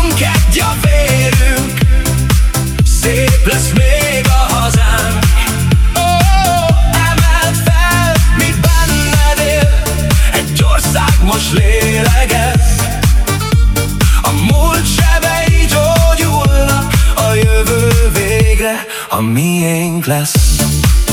egy a vérünk, szép lesz még a hazánk. Emeld fel, mi benned él, egy ország most lélegez. A múlt sebei gyógyulnak, a jövő végre a miénk lesz.